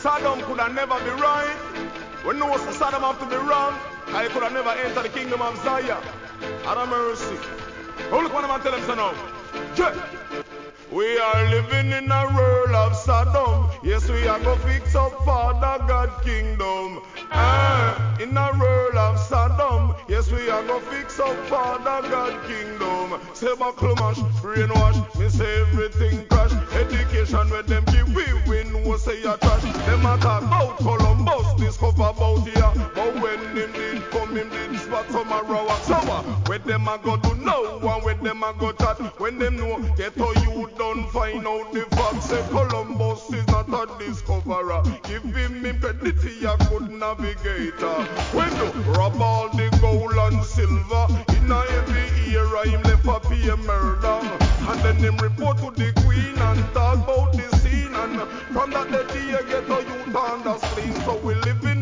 Saddam could have never be right. We know Saddam have to be wrong. I could have never entered the kingdom of Zion. Have mercy. Oh, look what I'm telling them so now. Yeah. We are living in a world of Saddam. Yes, we are go fix up Father God kingdom. In a world of Saddam. Yes, we are go fix up Father God kingdom. Say buckle mash, brainwash, me say everything crash. Education where them give we win, we say a trash. Them a talk about Columbus, discover about here. But when him did come, him did spot some a row. So where them a go do now, and where them a go chat. When them know, get to you done find out the facts. Say Columbus is not a discoverer. Give him credit, he a good navigator. When you rob all the gold and silver, in a every era him left a pay murder. And then him report to the queen and talk about the scene. And from that day get a youth on the screen. So we live in